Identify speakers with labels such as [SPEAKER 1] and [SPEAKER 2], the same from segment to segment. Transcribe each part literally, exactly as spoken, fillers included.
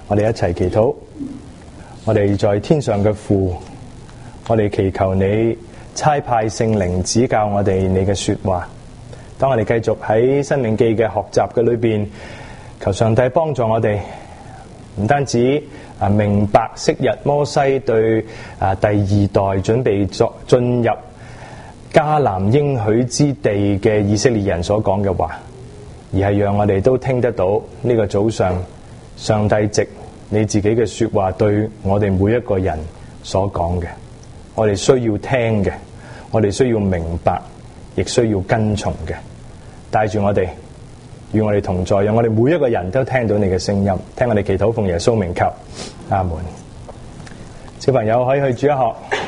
[SPEAKER 1] 我哋一齊祈禱。我哋在天上嘅父，我哋祈求你差派聖靈指教我哋你嘅說話。當我哋繼續喺申命記嘅學習嘅裏邊，求上帝幫助我哋，唔單止啊明白昔日摩西對啊第二代準備作進入迦南應許之地嘅以色列人所講嘅話，而係讓我哋都聽得到呢個早上上帝藉你自己嘅說話對我哋每一個人所講嘅，我哋需要聽嘅，我哋需要明白，亦需要跟從嘅。帶住我哋，與我哋同在，讓我哋每一個人都聽到你嘅聲音，聽我哋祈禱奉耶穌名求，阿門。小朋友可以去主日學，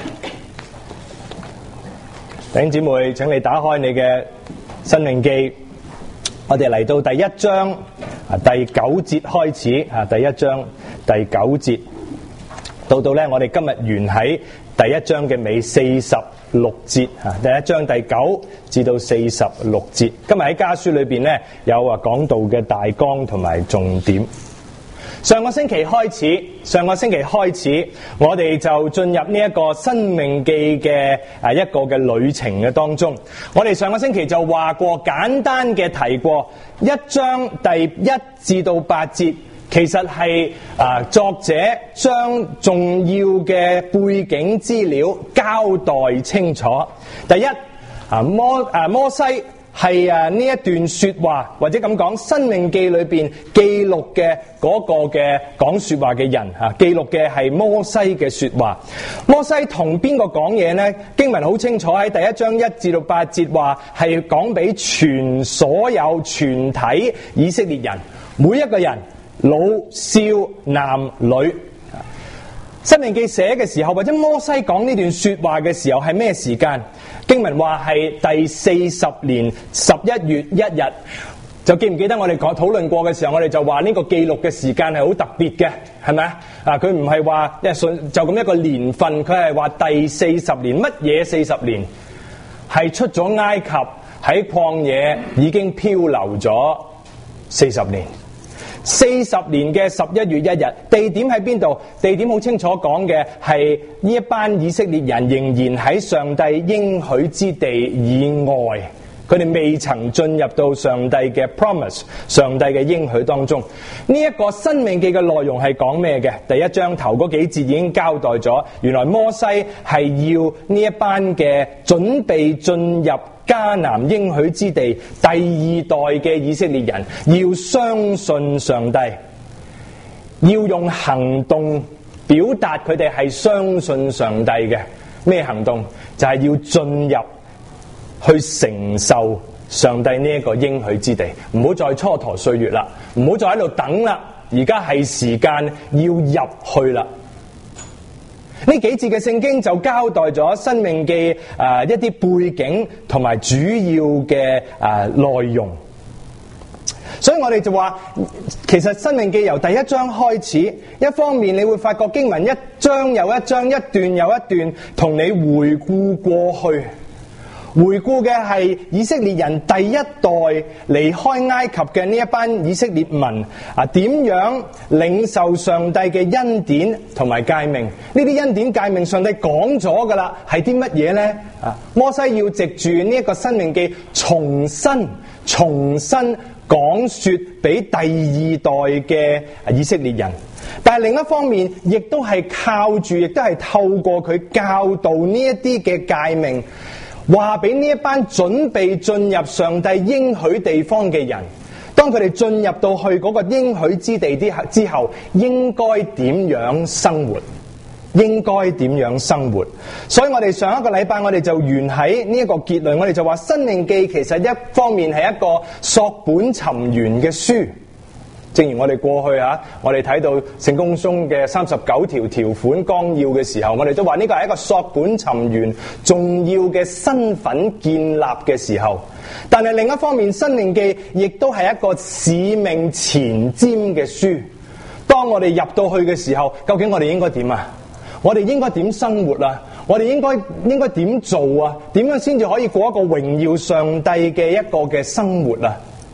[SPEAKER 1] 弟兄姊妹，請你打開你嘅申命記，我哋嚟到第一章啊第九節開始啊，第一章第九節到到咧，我哋今日完喺第一章嘅尾四十六節啊，第一章第九至到四十六節。今日喺家書裏邊咧有話講道嘅大綱同埋重點。上個星期開始，上個星期開始，我哋就進入呢一個申命記嘅啊一個嘅旅程嘅當中。我哋上個星期就話過，簡單嘅提過一章第一至到八節，其實係啊作者將重要嘅背景資料交代清楚。第一啊摩啊摩西係啊呢一段說話，或者咁講，申命記裏邊記錄嘅嗰個嘅講說話嘅人啊，記錄嘅係摩西嘅說話。摩西同邊個講嘢呢？經文好清楚，喺第一章一至到八節話係講俾全所有全體以色列人，每一個人，老少男女。申命記寫嘅時候，或者摩西講呢段說話嘅時候係咩時間？經文話係第四十年十一月一日。就記唔記得我哋講討論過嘅時候，我哋就話呢個記錄嘅時間係好特別嘅，係咪啊？啊，佢唔係話一順就咁一個年份，佢係話第四十年。乜嘢四十年？係出咗埃及，喺曠野已經漂流咗四十年。四十年嘅十一月一日，地點喺邊度？地點好清楚講嘅係呢一班以色列人仍然喺上帝應許之地以外，佢哋未曾進入到上帝嘅 promise， 上帝嘅應許當中。呢一個申命記嘅內容係講咩嘅？第一章頭嗰幾節已經交代咗，原來摩西係要呢一班嘅準備進入迦南應許之地第二代嘅以色列人，要相信上帝，要用行動表達佢哋係相信上帝嘅。咩行動？就係要進入去承受上帝呢一個應許之地，唔好再蹉跎歲月啦，唔好再喺度等啦，而家係時間要入去啦。呢幾節嘅聖經就交代咗申命記啊、呃、一啲背景同埋主要嘅啊內容，所以我哋就話，其實申命記由第一章開始，一方面你會發覺經文一章又一章，一段又一段，同你回顧過去。回顧嘅係以色列人第一代離開埃及嘅呢一班以色列民啊，點樣領受上帝嘅恩典同埋誡命？呢啲恩典誡命上帝講咗噶啦，係啲乜嘢呢？啊，摩西要藉住呢一個申命記重新重新講說俾第二代嘅以色列人，但係另一方面亦都係靠住，亦都係透過佢教導呢一啲嘅誡命，話俾呢一班準備進入上帝應許地方嘅人，當佢哋進入到去嗰個應許之地之後，應該點樣生活？應該點樣生活？所以我哋上一個禮拜我哋就完喺呢一個結論，我哋就話申命記其實一方面係一個索本尋源嘅書。正如我哋過去啊，我哋睇到聖經中嘅三十九條條款綱要嘅時候，我哋都話呢個係一個索本尋源重要嘅身份建立嘅時候。但係另一方面，申命記亦都係一個使命前瞻嘅書。當我哋入到去嘅時候，究竟我哋應該點啊？我哋應該點生活啊？我哋應該應該點做啊？點樣先至可以過一個榮耀上帝嘅一個嘅生活啊？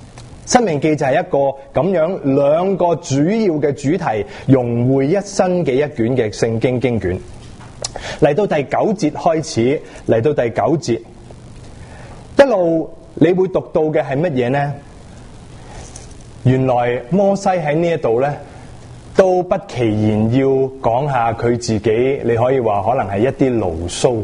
[SPEAKER 1] 申命記就係一個咁樣兩個主要嘅主題融匯一身嘅一卷嘅聖經經卷。嚟到第九節開始，嚟到第九節一路你會讀到嘅係乜嘢呢？原來摩西喺呢一度呢，都不其然要講下佢自己，你可以話可能係一啲牢騷。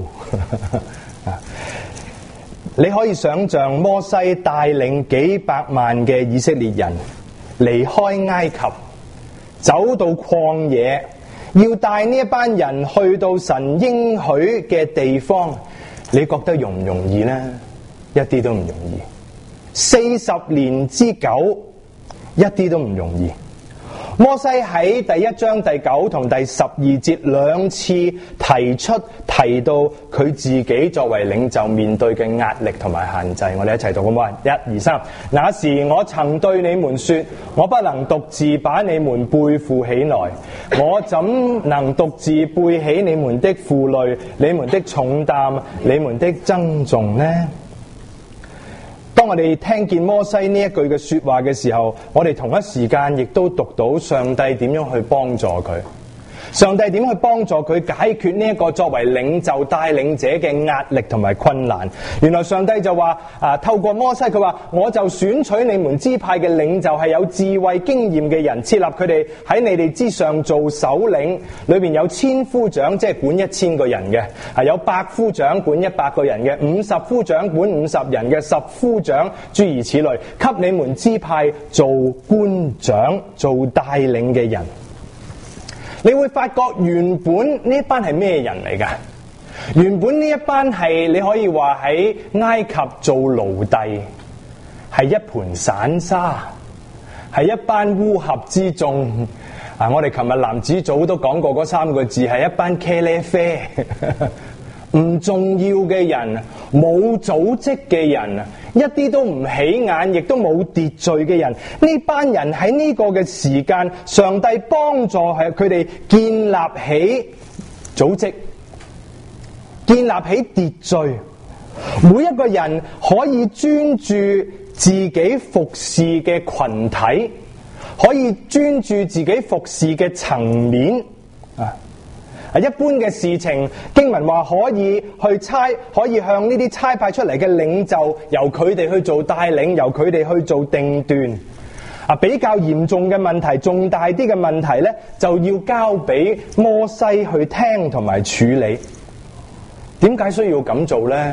[SPEAKER 1] 你可以想象摩西帶領幾百萬嘅以色列人離開埃及，走到曠野，要帶呢一班人去到神應許嘅地方，你覺得容唔容易呢？一啲都唔容易。四十年之久，一啲都唔容易。摩西喺第一章第九同第十二節兩次提出提到佢自己作為領袖面對嘅壓力同埋限制，我哋一齊讀好唔好啊？一二三，那時我曾對你們說，我不能獨自把你們背負起來，我怎能獨自背起你們的負累、你們的重擔、你們的爭訟呢？當我哋聽見摩西呢一句嘅說話嘅時候，我哋同一時間亦都讀到上帝點樣去幫助佢。上帝點去幫助佢解決呢一個作為領袖帶領者嘅壓力同埋困難？原來上帝就話啊，透過摩西佢話，我就選取你們支派嘅領袖係有智慧經驗嘅人，設立佢哋喺你哋之上做首領，裏邊有千夫長，即係管一千個人嘅，係有百夫長管一百個人嘅，五十夫長管五十人嘅，十夫長諸如此類，給你們支派做官長做帶領嘅人。你會發覺原本呢一班係咩人嚟㗎？原本呢一班係你可以話喺埃及做奴隸，係一盤散沙，係一班烏合之眾。啊，我哋琴日男子組都講過嗰三個字，係一班茄喱啡，唔重要嘅人，冇組織嘅人，一啲都唔起眼，亦都冇秩序嘅人。呢班人喺呢個嘅時間，上帝幫助係佢哋建立起組織，建立起秩序。每一個人可以專注自己服侍嘅群體，可以專注自己服侍嘅層面啊。一般嘅事情，經文話可以去差，可以向呢啲差派出嚟嘅領袖，由佢哋去做帶領，由佢哋去做定斷。啊，比較嚴重嘅問題，重大啲嘅問題呢，就要交俾摩西去聽同埋處理。點解需要咁做呢？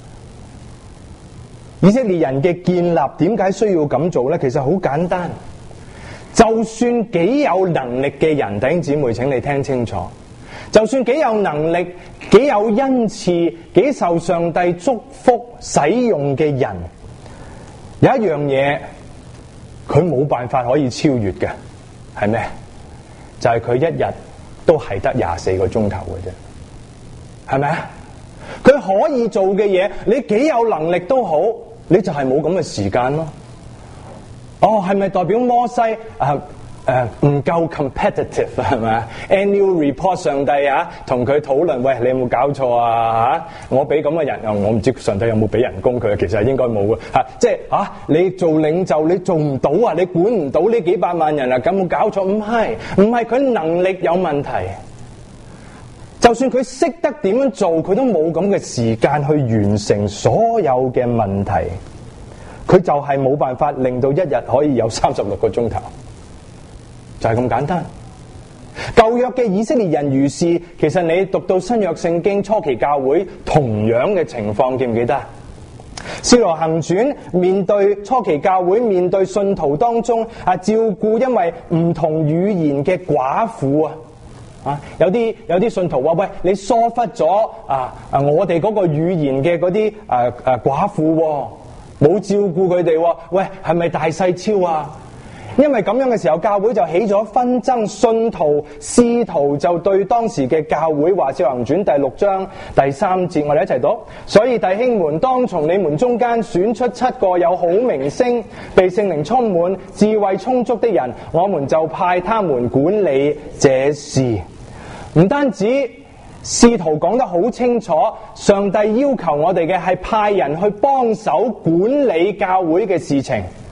[SPEAKER 1] 以色列人嘅建立點解需要咁做呢？其實好簡單，就算幾有能力嘅人，弟兄姊妹，請你聽清楚。就算幾有能力、幾有恩賜、幾受上帝祝福使用嘅人，有一樣嘢佢冇辦法可以超越嘅，係咩？就係佢一日都係得廿四個鐘頭嘅啫，係咪啊？佢可以做嘅嘢，你幾有能力都好，你就係冇咁嘅時間咯。哦，係咪代表摩西啊？誒唔夠 competitive 係咪 ？Annual report 上帝啊，同佢討論，喂，你有冇搞錯啊？嚇，我俾咁嘅人，我唔知上帝有冇俾人工佢，其實應該冇嘅嚇。即係嚇，你做領袖你做唔到啊，你管唔到呢幾百萬人啊，咁冇搞錯？唔係，唔係佢能力有問題。就算佢識得點樣做，佢都冇咁嘅時間去完成所有嘅問題。佢就係冇辦法令到一日可以有三十六個鐘頭。就係咁簡單。舊約嘅以色列人如是，其實你讀到新約聖經初期教會同樣嘅情況，記唔記得？使徒行傳面對初期教會，面對信徒當中啊，照顧因為唔同語言嘅寡婦啊，啊有啲有啲信徒話：喂，你疏忽咗啊啊我哋嗰個語言嘅嗰啲啊啊寡婦，冇照顧佢哋，喂，係咪大細超啊？因為咁樣嘅時候，教會就起咗紛爭，信徒使徒就對當時嘅教會話：《使徒行傳》第六章第三節，我哋一齊讀。所以弟兄們，當從你們中間選出七個有好名聲、被聖靈充滿、智慧充足的人，我們就派他們管理這事。唔單止使徒講得好清楚，上帝要求我哋嘅係派人去幫手管理教會嘅事情。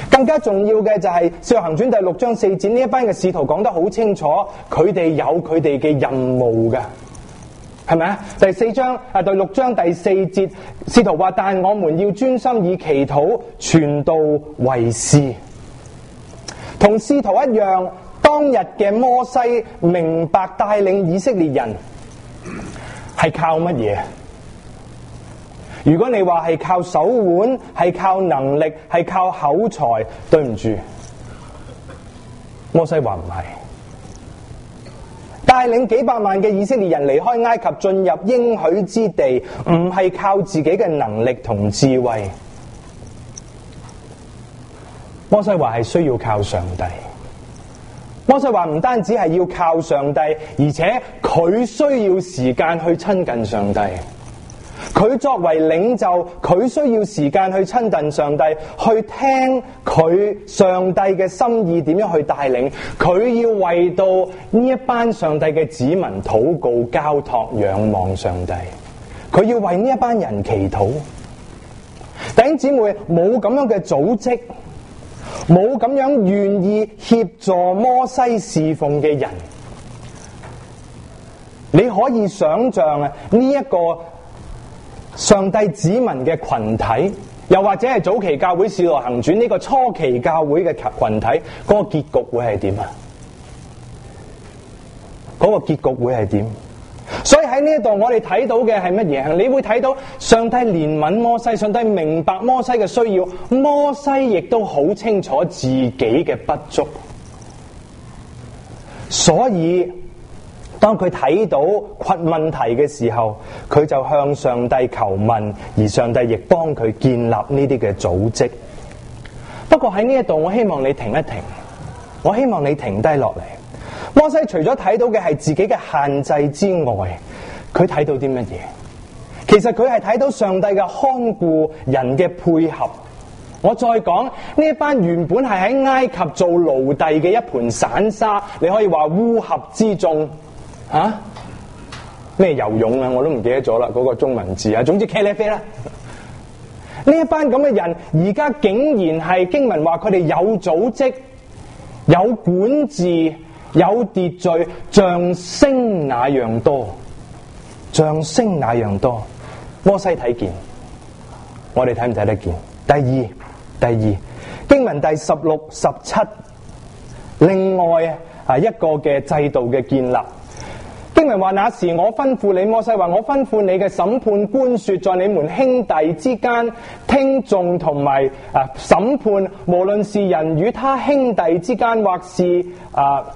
[SPEAKER 1] 更加重要嘅就係《使徒行傳》第六章四節，呢一班嘅使徒講得好清楚，佢哋有佢哋嘅任務㗎，係咪啊？第四章啊，第六章第四節，使徒話：但我們要專心以祈禱傳道為事。同使徒一樣，當日嘅摩西明白帶領以色列人係靠乜嘢？如果你話係靠手腕，係靠能力，係靠口才，對唔住，摩西話唔係。帶領幾百萬嘅以色列人離開埃及進入應許之地，唔係靠自己嘅能力同智慧。摩西話係需要靠上帝。摩西話唔單止係要靠上帝，而且佢需要時間去親近上帝。佢作為領袖，佢需要時間去親近上帝，去聽佢上帝嘅心意點樣去帶領。佢要為到呢一班上帝嘅子民禱告、交託、仰望上帝。佢要為呢一班人祈禱。弟兄姊妹，冇咁樣嘅組織，冇咁樣願意協助摩西侍奉嘅人，你可以想象啊，呢一個上帝子民嘅群體，又或者係早期教會使徒行傳呢個初期教會嘅群體，嗰個結局會係點啊？嗰個結局會係點？所以喺呢一度我哋睇到嘅係乜嘢？你會睇到上帝憐憫摩西，上帝明白摩西嘅需要，摩西亦都好清楚自己嘅不足，所以當佢睇到困問題嘅時候，佢就向上帝求問，而上帝亦幫佢建立呢啲嘅組織。不過喺呢一度，我希望你停一停，我希望你停低落嚟。摩西除咗睇到嘅係自己嘅限制之外，佢睇到啲乜嘢？其實佢係睇到上帝嘅看顧，人嘅配合。我再講，呢一班原本係喺埃及做奴隸嘅一盤散沙，你可以話烏合之眾啊？咩游泳啊？我都唔記得咗啦，嗰個中文字啊。總之茄喱啡啦。呢一班咁嘅人，而家竟然係經文話佢哋有組織、有管治、有秩序，像星那樣多，像星那樣多。摩西睇見，我哋睇唔睇得見？第二，第二經文第十六、十七，另外啊一個嘅制度嘅建立。經文話：那時我吩咐你，摩西話我吩咐你嘅審判官說，在你們兄弟之間聽訟同埋啊審判，無論是人與他兄弟之間，或是啊。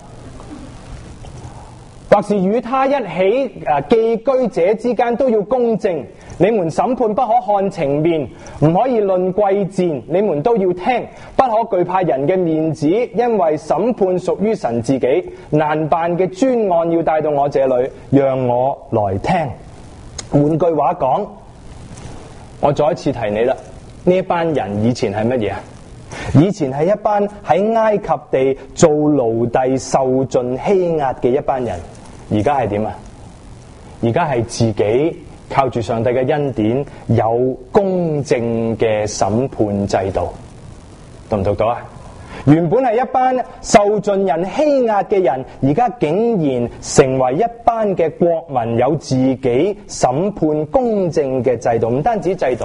[SPEAKER 1] 或是與他一起啊寄居者之間，都要公正。你們審判不可看情面，唔可以論貴賤，你們都要聽，不可懼怕人嘅面子，因為審判屬於神自己。難辦嘅專案要帶到我這裏，讓我來聽。換句話講，我再一次提你啦，呢一班人以前係乜嘢啊？以前係一班喺埃及地做奴隸受盡欺壓嘅一班人。而家係點啊？而家係自己靠住上帝嘅恩典，有公正嘅審判制度，讀唔讀到啊？原本係一班受盡人欺壓嘅人，而家竟然成為一班嘅國民，有自己審判公正嘅制度。唔單止制度，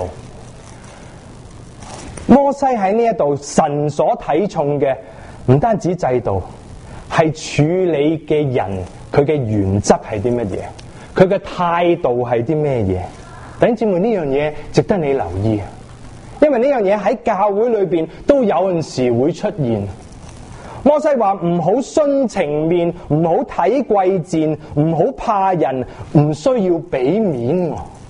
[SPEAKER 1] 摩西喺呢一度神所睇重嘅，唔單止制度，係處理嘅人。佢嘅原則係啲乜嘢？佢嘅態度係啲咩嘢？弟兄姊妹，呢樣嘢值得你留意，因為呢樣嘢喺教會裏邊都有陣時會出現。摩西話唔好徇情面，唔好睇貴賤，唔好怕人，唔需要俾面。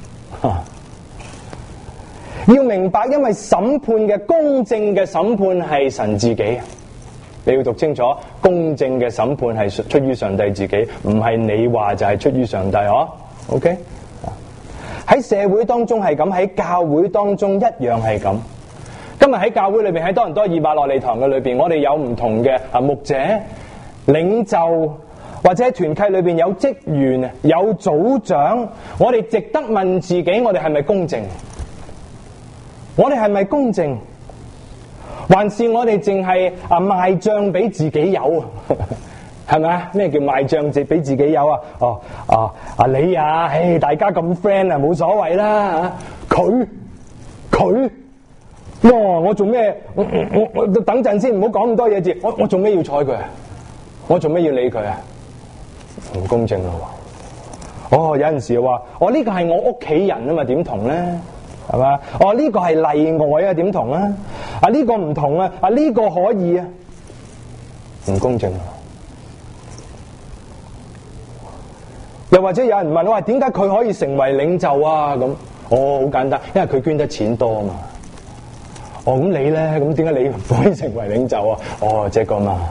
[SPEAKER 1] 要明白，因為審判嘅公正嘅審判係神自己。你要讀清楚，公正嘅審判係出於上帝自己，唔係你話就係出於上帝哦。OK， 喺社會當中係咁，喺教會當中一樣係咁。今日喺教會裏邊，喺多倫多以馬內利堂嘅裏邊，我哋有唔同嘅啊牧者、領袖，或者喺團契裏邊有職員、有組長，我哋值得問自己：我哋係咪公正？我哋係咪公正？ 還是我哋淨係啊賣帳俾自己有？係咪啊？咩叫賣帳值俾自己有啊？哦啊啊你啊，唉，大家咁 friend 啊，冇所謂啦嚇。佢佢，哇！我做咩？我我我等陣先，唔好講咁多嘢字。我我做咩要睬佢啊？我做咩要理佢啊？唔公正咯喎！哦，有陣時話，哦呢個係我屋企人啊嘛，點同咧？係嘛？哦呢個係例外啊，點同啊？啊呢個唔同啊，啊呢個可以啊，唔公正。又或者有人問我話，點解佢可以成為領袖啊？咁，哦，好簡單，因為佢捐得錢多啊嘛。哦，咁你咧，咁點解你唔可以成為領袖啊？哦，這個嘛。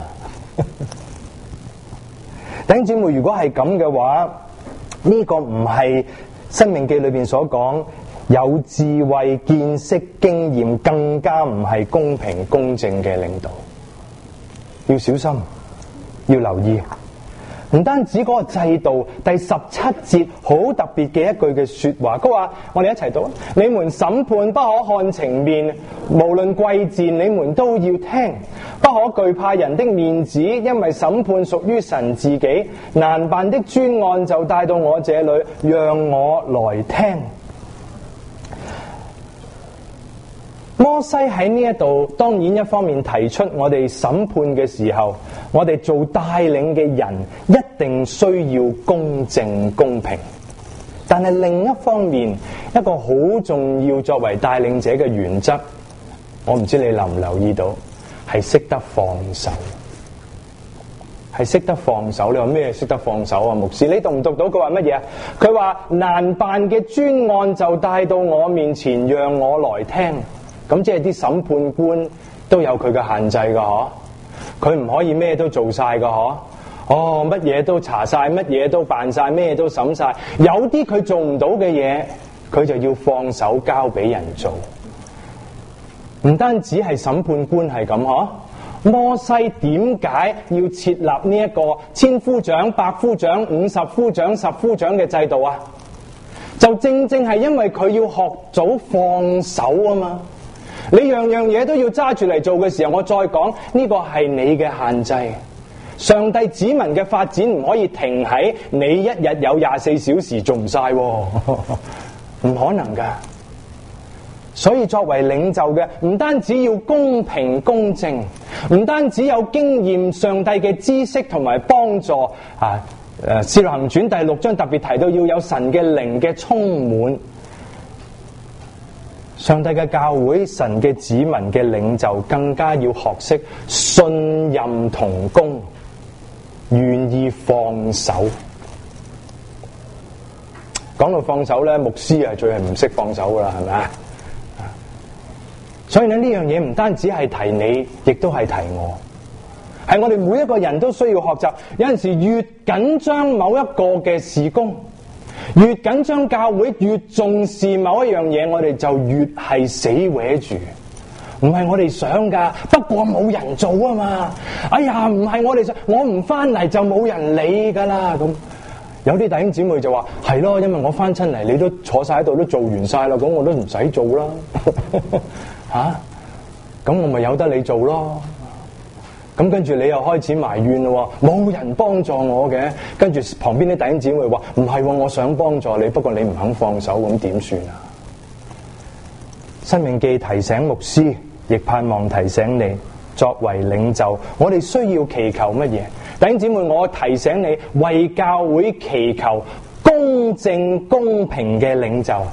[SPEAKER 1] 弟兄姊妹，如果係咁嘅話，呢個唔係申命記裏邊所講有智慧、見識、經驗，更加唔係公平公正嘅領導。要小心，要留意。唔單止嗰個制度，第十七節好特別嘅一句嘅說話，佢話：我哋一齊讀，你們審判不可看情面，無論貴賤，你們都要聽，不可懼怕人的面子，因為審判屬於神自己。難辦的專案就帶到我這裏，讓我來聽。摩西喺呢一度，當然一方面提出我哋審判嘅時候，我哋做帶領嘅人一定需要公正公平。但係另一方面，一個好重要作為帶領者嘅原則，我唔知你留唔留意到，係識得放手，係識得放手。你話咩識得放手啊？牧師，你讀唔讀到佢話乜嘢啊？佢話難辦嘅專案就帶到我面前，讓我來聽。咁即係啲審判官都有佢嘅限制㗎嗬，佢唔可以咩都做晒㗎嗬。哦，乜嘢都查晒，乜嘢都辦晒，咩都審晒。有啲佢做唔到嘅嘢，佢就要放手交俾人做。唔單止係審判官係咁嗬，摩西點解要設立呢一個千夫長、百夫長、五十夫長、十夫長嘅制度啊？就正正係因為佢要學早放手啊嘛。你樣樣嘢都要揸住嚟做嘅時候，我再講呢個係你嘅限制。上帝子民嘅發展唔可以停喺你一日有廿四小時做唔晒，唔可能噶。所以作為領袖嘅，唔單止要公平公正，唔單止有經驗、上帝嘅知識同埋幫助啊。誒，《使徒行傳》第六章特別提到要有神嘅靈嘅充滿。上帝嘅教會，神嘅子民嘅領袖更加要學識信任同工，願意放手。講到放手咧，牧師係最係唔識放手噶啦，係咪啊？所以咧，呢樣嘢唔單止係提你，亦都係提我，係我哋每一個人都需要學習。有陣時越緊張某一個嘅事工，越緊張教會，越重視某一樣嘢，我哋就越係死搲住。唔係我哋想噶，不過冇人做啊嘛。哎呀，唔係我哋想，我唔翻嚟就冇人理噶啦。咁有啲弟兄姊妹就話係咯，因為我翻親嚟，你都坐晒喺度，都做完晒啦，咁我都唔使做啦。吓、啊，咁我咪由得你做咯。咁跟住你又開始埋怨咯，冇人幫助我嘅。跟住旁邊啲弟兄姊妹話唔係，我想幫助你，不過你唔肯放手，咁點算啊？申命記提醒牧師，亦盼望提醒你，作為領袖，我哋需要祈求乜嘢？弟兄姊妹，我提醒你，為教會祈求公正公平嘅領袖，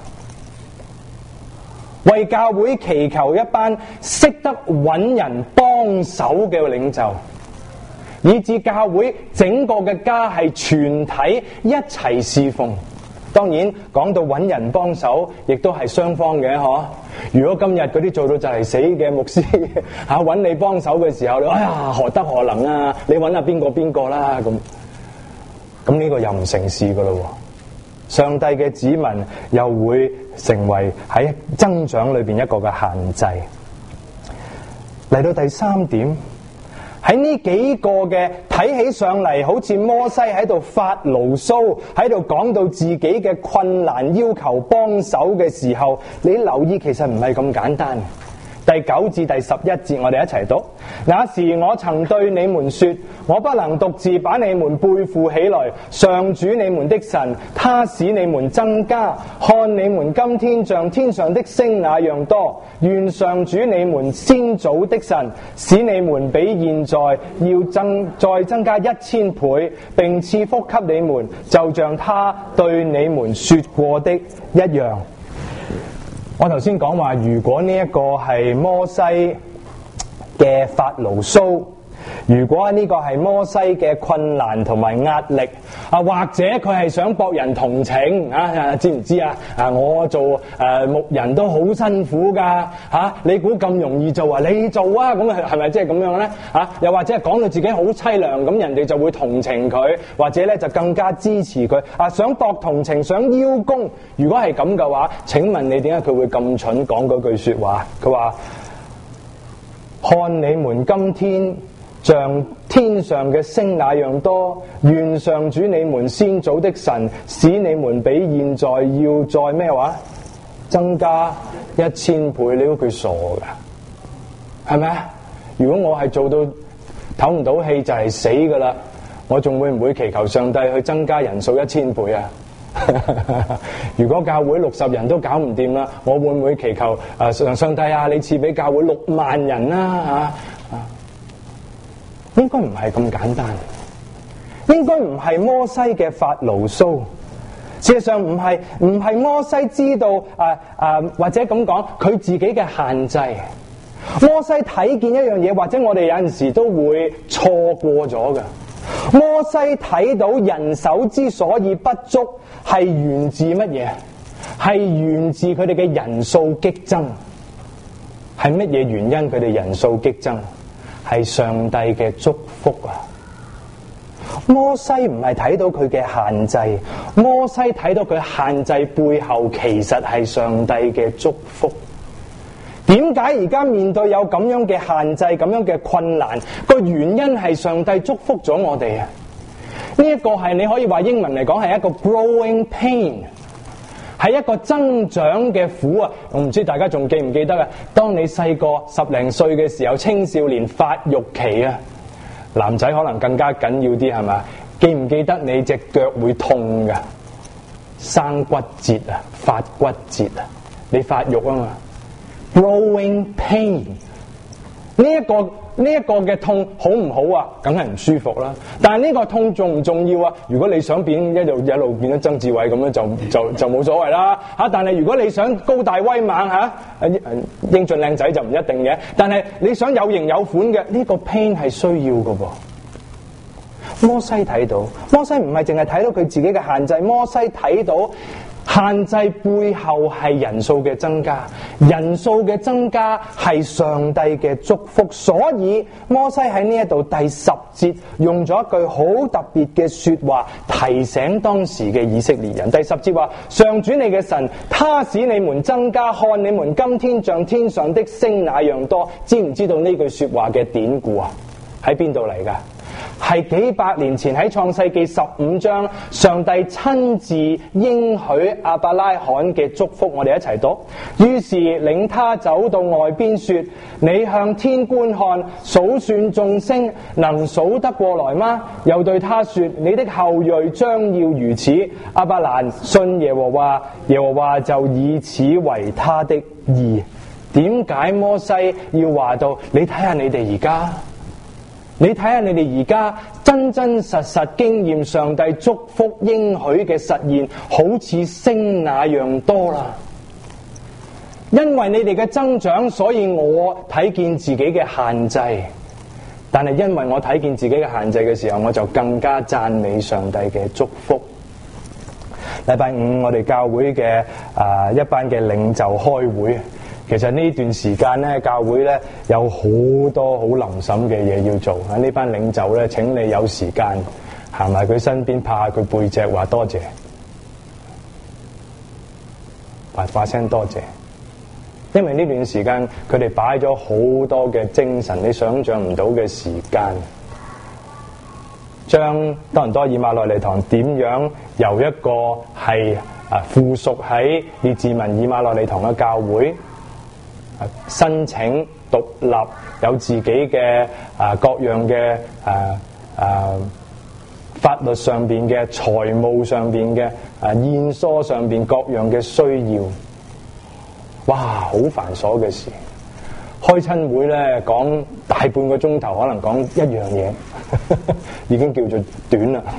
[SPEAKER 1] 為教會祈求一班識得揾人幫手嘅領袖，以致教會整個嘅家係全體一齊侍奉。當然講到揾人幫手，亦都係雙方嘅嗬。如果今日嗰啲做到就嚟死嘅牧師吓揾你幫手嘅時候，你哎呀何德何能啊？你揾下邊個邊個啦咁，咁呢個又唔成事噶咯。上帝嘅子民又會成為喺增長裏邊一個嘅限制。嚟到第三點，喺呢幾個嘅睇起上嚟好似摩西喺度發牢騷，喺度講到自己嘅困難，要求幫手嘅時候，你留意其實唔係咁簡單。 第九至第十一節，我哋一齊讀。那時我曾對你們說，我不能獨自把你們背負起來。上主你們的神，他使你們增加，看你們今天像天上的星那樣多。願上主你們先祖的神，使你們比現在要增再增加一千倍，並賜福給你們，就像他對你們說過的一樣。我頭先講話，如果呢一個係摩西嘅發牢騷，如果呢個係摩西嘅困難同埋壓力啊，或者佢係想博人同情啊，知唔知啊？啊，我做誒、呃、牧人都好辛苦噶嚇、啊，你估咁容易做啊？你做啊？咁係咪即係咁樣咧？嚇、啊，又或者係講到自己好凄涼，咁人哋就會同情佢，或者咧就更加支持佢啊，想博同情，想邀功。如果係咁嘅話，請問你點解佢會咁蠢講嗰句説話？佢話：看你們今天像天上嘅星那樣多，願上主你們先祖的神使你們比現在要再咩話增加一千倍。你估佢傻噶？係咪啊？如果我係做到唞唔到氣就係死噶啦，我仲會唔會祈求上帝去增加人數一千倍啊？如果教會六十人都搞唔掂啦，我會唔會祈求誒上、呃、上帝啊？你賜俾教會六萬人啦啊！啊應該唔係咁簡單，應該唔係摩西嘅發牢騷。事實上唔係唔係摩西知道誒誒、啊啊，或者咁講佢自己嘅限制。摩西睇見一樣嘢，或者我哋有陣時都會錯過咗嘅。摩西睇到人手之所以不足，係源自乜嘢？係源自佢哋嘅人數激增。係乜嘢原因？佢哋人數激增？係上帝嘅祝福啊！摩西唔係睇到佢嘅限制，摩西睇到佢限制背後其實係上帝嘅祝福。點解而家面對有咁樣嘅限制、咁樣嘅困難？個原因係上帝祝福咗我哋啊！呢一個係你可以話英文嚟講係一個 growing pain。係一個增長嘅苦啊！我唔知大家仲記唔記得啊？當你細個十零歲嘅時候，青少年發育期啊，男仔可能更加緊要啲係嘛？記唔記得你隻腳會痛㗎？生骨折啊，發骨折啊，你發育啊嘛 ，growing pain 呢一個。呢一個嘅痛好唔好啊？梗係唔舒服啦。但係呢個痛重唔重要啊？如果你想變一路一路變咗曾志偉咁樣就就就冇所謂啦嚇。但係如果你想高大威猛嚇，英俊靚仔就唔一定嘅。但係你想有型有款嘅，呢個 pain 係需要嘅噃。摩西睇到，摩西唔係淨係睇到佢自己嘅限制，摩西睇到。限制背後係人數嘅增加，人數嘅增加係上帝嘅祝福，所以摩西喺呢一度第十節用咗一句好特別嘅說話提醒當時嘅以色列人。第十節話：上主你嘅神，他使你們增加，看你們今天像天上的星那樣多。知唔知道呢句說話嘅典故啊？喺邊度嚟噶？係幾百年前喺創世記十五章，上帝親自應許亞伯拉罕嘅祝福，我哋一齊讀。於是領他走到外邊說：你向天觀看，數算眾星，能數得過來嗎？又對他說：你的後裔將要如此。亞伯蘭信耶和華，耶和華就以此為他的義。點解摩西要話到？你睇下你哋而家。你睇下你哋而家真真實實經驗上帝祝福應許嘅實現，好似星那樣多啦。因為你哋嘅增長，所以我睇見自己嘅限制。但係因為我睇見自己嘅限制嘅時候，我就更加讚美上帝嘅祝福。禮拜五我哋教會嘅啊、呃、一班嘅領袖開會。其實呢段時間咧，教會咧有好多好臨審嘅嘢要做。啊，呢班領袖咧，請你有時間行埋佢身邊，拍下佢背脊，話多謝，話話聲多謝。因為呢段時間佢哋擺咗好多嘅精神，你想象唔到嘅時間，將多倫多以馬內利堂點樣由一個係啊附屬喺列治文以馬內利堂嘅教會。 申請獨立，有自己嘅啊各樣嘅啊啊法律上邊嘅、財務上邊嘅、啊現疏上邊各樣嘅需要。哇，好繁瑣嘅事。開親會咧，講大半個鐘頭，可能講一樣嘢，已經叫做短啦。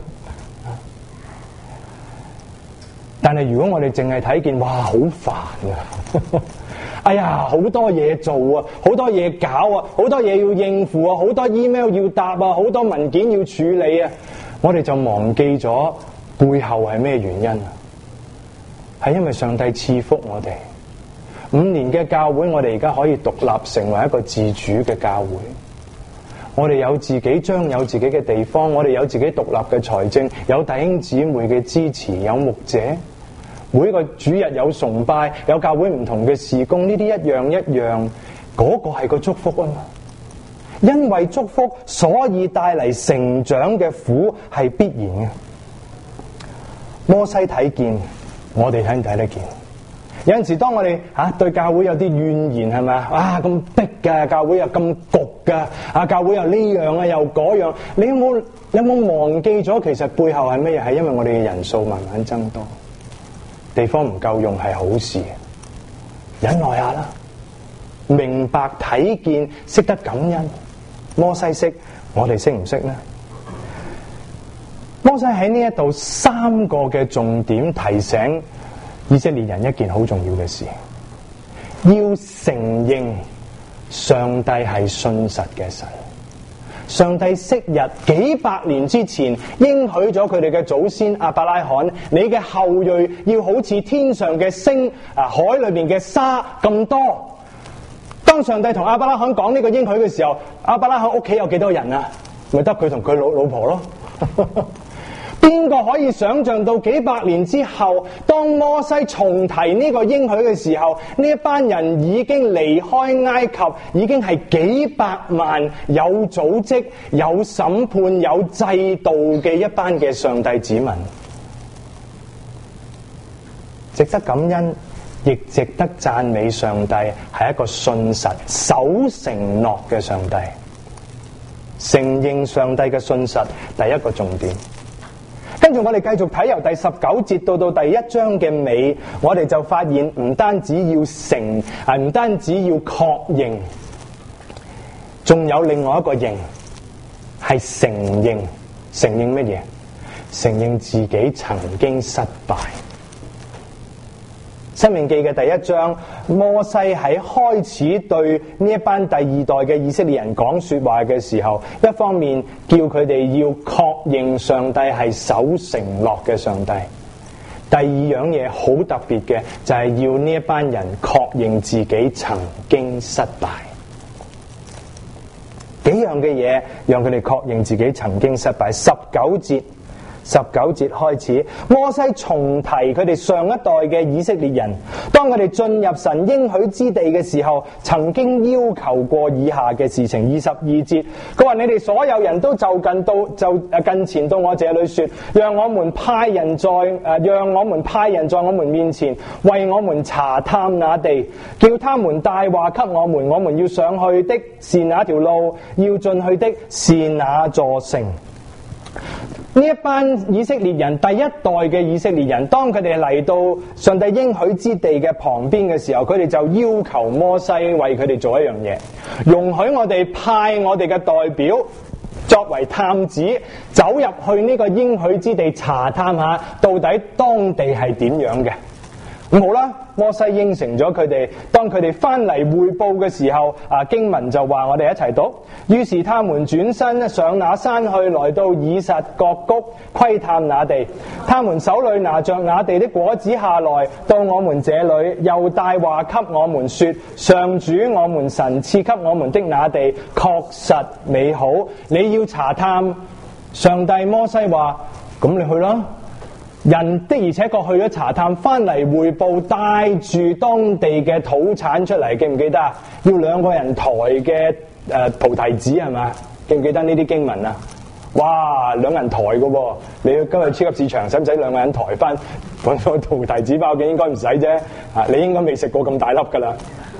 [SPEAKER 1] 但係如果我哋淨係睇見，哇，好煩啊！哎呀，好多嘢做啊，好多嘢搞啊，好多嘢要應付啊，好多 email 要答啊，好多文件要處理啊，我哋就忘記咗背後係咩原因啊？係因為上帝賜福我哋。五年嘅教會，我哋而家可以獨立成為一個自主嘅教會。我哋有自己將有自己嘅地方，我哋有自己獨立嘅財政，有弟兄姊妹嘅支持，有牧者，每個主日有崇拜，有教會唔同嘅事工，呢啲一樣一樣，嗰個係個祝福啊嘛。因為祝福，所以帶嚟成長嘅苦係必然嘅。摩西睇見，我哋睇唔睇得見？有陣時當我哋吓、啊、對教會有啲怨言，係咪啊？咁逼㗎，教會又咁焗㗎，啊教會又呢樣啊又嗰樣，你有冇有冇忘記咗其實背後係乜嘢？係因為我哋嘅人數慢慢增多，地方唔夠用係好事，忍耐下啦，明白睇見，識得感恩。摩西識，我哋識唔識呢？摩西喺呢一度三個嘅重點提醒以色列人一件好重要嘅事，要承認上帝係信實嘅神。上帝昔日幾百年之前應許咗佢哋嘅祖先亞伯拉罕，你嘅後裔要好似天上嘅星啊，海裏面嘅沙咁多。當上帝同亞伯拉罕講呢個應許嘅時候，亞伯拉罕屋企有幾多人啊？咪得佢同佢老老婆咯。邊個可以想象到幾百年之後，當摩西重提呢個應許嘅時候，呢一班人已經離開埃及，已經係幾百萬有組織、有審判、有制度嘅一班嘅上帝子民，值得感恩，亦值得讚美。上帝係一個信實、守承諾嘅上帝。承認上帝嘅信實，第一個重點。跟住我哋繼續睇，由第十九節到到第一章嘅尾，我哋就發現唔單止要承，係唔單止要確認，仲有另外一個認，係承認。承認乜嘢？承認自己曾經失敗。申命記嘅第一章，摩西喺開始對呢一班第二代嘅以色列人講說話嘅時候，一方面叫佢哋要確認上帝係守承諾嘅上帝，第二樣嘢好特別嘅就係要呢一班人確認自己曾經失敗。幾樣嘅嘢讓佢哋確認自己曾經失敗。十九節十九節開始，摩西重提佢哋上一代嘅以色列人，當佢哋進入神應許之地嘅時候，曾經要求過以下嘅事情。二十二節，佢話：你哋所有人都就近到就近前到我這裏說，讓我們派人在誒、呃，讓我們派人在我們面前為我們查探那地，叫他們帶話給我們，我們要上去的是哪條路，要進去的是哪座城。呢一班以色列人，第一代嘅以色列人，當佢哋嚟到上帝應許之地嘅旁邊嘅時候，佢哋就要求摩西為佢哋做一樣嘢，容許我哋派我哋嘅代表作為探子，走入去呢個應許之地查探下，到底當地係點樣嘅。咁好啦，摩西應承咗佢哋。當佢哋翻嚟匯報嘅時候，啊經文就話我哋一齊讀。於是他們轉身上那山去，來到以實各谷窺探那地。他們手裏拿着那地的果子下來，到我們這裏，又帶話給我們說：上主我們神賜給我們的那地確實美好。你要查探。上帝摩西話：咁你去啦。人的而且確去咗查探，翻嚟匯報，帶住當地嘅土產出嚟，記唔記得啊？要兩個人抬嘅誒菩提子係嘛？記唔記得呢啲經文啊？哇，兩人抬嘅喎！你今日超級市場使唔使兩個人抬翻揾個菩提子包嘅？應該唔使啫。啊，你應該未食過咁大粒㗎啦。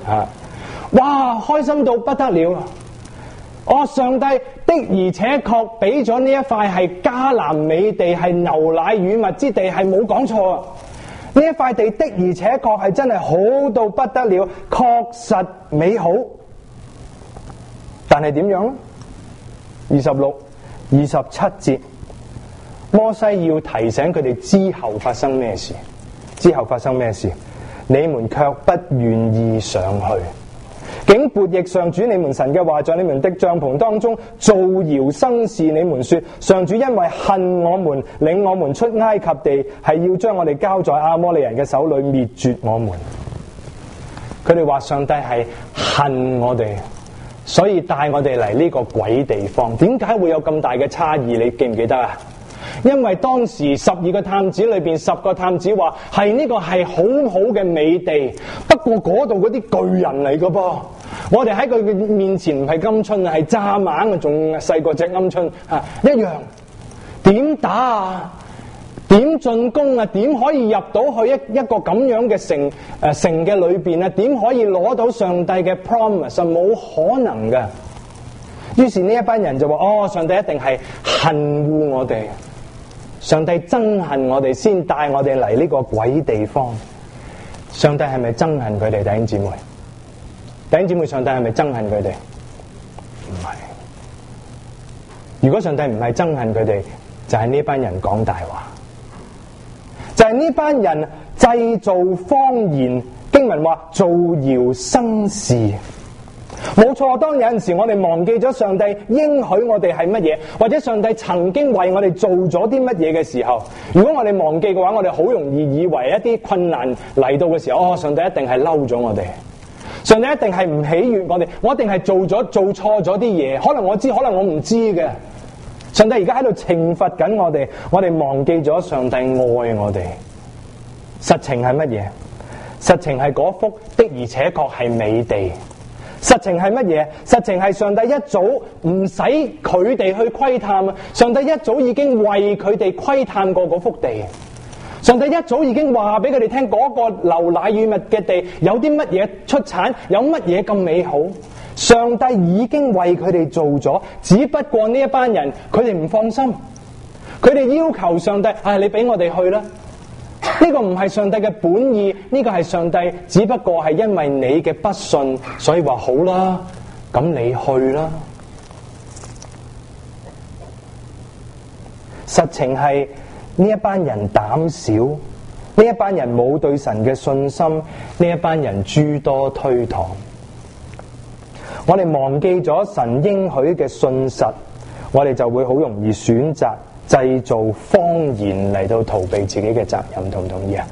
[SPEAKER 1] 啊！哇，開心到不得了！哦，上帝的而且確俾咗呢一塊係迦南美地，係牛奶與蜜之地，係冇講錯啊！呢一塊地的而且確係真係好到不得了，確實美好。但係點樣呢？二十六、二十七節，摩西要提醒佢哋之後發生咩事？之後發生咩事？你們卻不願意上去。竟悖逆上主你們神嘅話，在你們的帳篷當中造謠生事。你們說上主因為恨我們，領我們出埃及地，係要將我哋交在亞摩利人嘅手裏滅絕我們。佢哋話上帝係恨我哋，所以帶我哋嚟呢個鬼地方。點解會有咁大嘅差異？你記唔記得啊？因為當時十二個探子裏邊，十個探子話係呢個係好好嘅美地，不過嗰度嗰啲巨人嚟噶噃，我哋喺佢嘅面前唔係鵪鶉啊，係蚱蜢啊，仲細過隻鵪鶉啊，一樣。點打啊？點進攻啊？點可以入到去一一個咁樣嘅城誒、呃、城嘅裏邊啊？點可以攞到上帝嘅 promise？冇可能嘅。於是呢一班人就話：哦，上帝一定係恨惡我哋。上帝憎恨我哋，先帶我哋嚟呢個鬼地方。上帝係咪憎恨佢哋？弟兄姊妹，弟兄姊妹，上帝係咪憎恨佢哋？唔係。如果上帝唔係憎恨佢哋，就係呢班人講大話，就係呢班人製造謊言。經文話造謠生事。冇錯，當有陣時我哋忘記咗上帝應許我哋係乜嘢，或者上帝曾經為我哋做咗啲乜嘢嘅時候，如果我哋忘記嘅話，我哋好容易以為一啲困難嚟到嘅時候，哦，上帝一定係嬲咗我哋，上帝一定係唔喜悅我哋，我一定係做咗做錯咗啲嘢，可能我知，可能我唔知嘅。上帝而家喺度懲罰緊我哋，我哋忘記咗上帝愛我哋。實情係乜嘢？實情係嗰幅的而且確係美地。實情係乜嘢？實情係上帝一早唔使佢哋去窺探啊！上帝一早已經為佢哋窺探過嗰幅地。上帝一早已經話俾佢哋聽，嗰個流奶與蜜嘅地有啲乜嘢出產，有乜嘢咁美好。上帝已經為佢哋做咗，只不過呢一班人佢哋唔放心，佢哋要求上帝：唉、哎，你俾我哋去啦！呢個唔係上帝嘅本意，呢個係上帝只不過係因為你嘅不信，所以話好啦，咁你去啦。實情係呢一班人膽小，呢一班人冇對神嘅信心，呢一班人諸多推搪。我哋忘記咗神應許嘅信實，我哋就會好容易選擇製造謊言嚟到逃避自己嘅責任，同唔同意啊？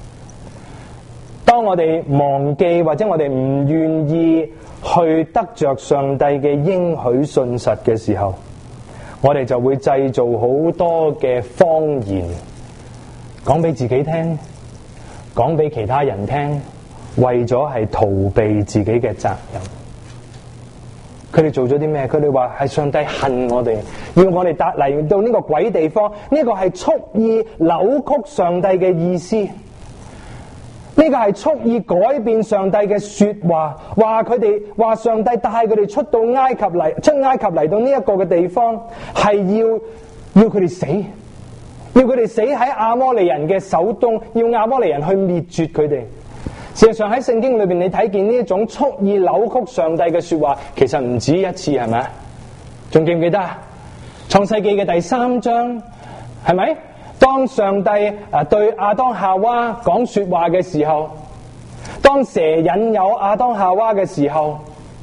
[SPEAKER 1] 當我哋忘記或者我哋唔願意去得着上帝嘅應許信實嘅時候，我哋就會製造好多嘅謊言，講俾自己聽，講俾其他人聽，為咗係逃避自己嘅責任。佢哋做咗啲咩？佢哋話係上帝恨我哋，要我哋帶嚟到呢個鬼地方。呢個係蓄意扭曲上帝嘅意思，呢個係蓄意改變上帝嘅說話。話佢哋話上帝帶佢哋出到埃及嚟，出埃及嚟到呢一個嘅地方，係要要佢哋死，要佢哋死喺亞摩利人嘅手中，要亞摩利人去滅絕佢哋。事實上喺聖經裏邊，你睇見呢一種蓄意扭曲上帝嘅說話，其實唔止一次，係咪？仲記唔記得啊？創世記嘅第三章，係咪？當上帝啊對亞當夏娃講說話嘅時候，當蛇引誘亞當夏娃嘅時候，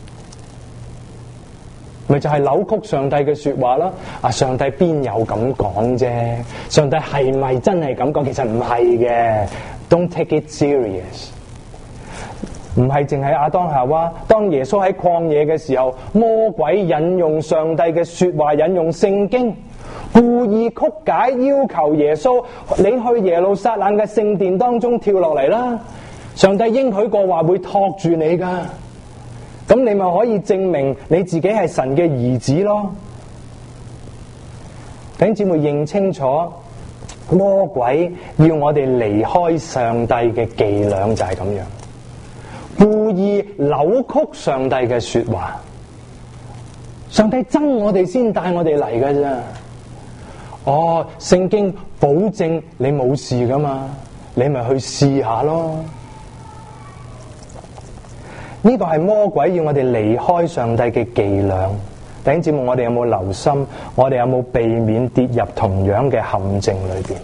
[SPEAKER 1] 咪就係扭曲上帝嘅說話啦。啊，上帝邊有咁講啫？上帝係咪真係咁講？其實唔係嘅。Don't take it serious。唔係淨係亞當夏娃，當耶穌喺曠野嘅時候，魔鬼引用上帝嘅說話，引用聖經，故意曲解，要求耶穌你去耶路撒冷嘅聖殿當中跳落嚟啦。上帝應許過話會托住你噶，咁你咪可以證明你自己係神嘅兒子咯。弟兄姊妹認清楚，魔鬼要我哋離開上帝嘅伎倆就係咁樣。 故意扭曲上帝嘅說話。上帝憎我哋先帶我哋嚟㗎啫。哦，聖經保證你冇事噶嘛，你咪去試下咯。呢個係魔鬼要我哋離開上帝嘅伎倆。弟兄姊妹，我哋有冇留心？我哋有冇避免跌入同樣嘅陷阱裏邊？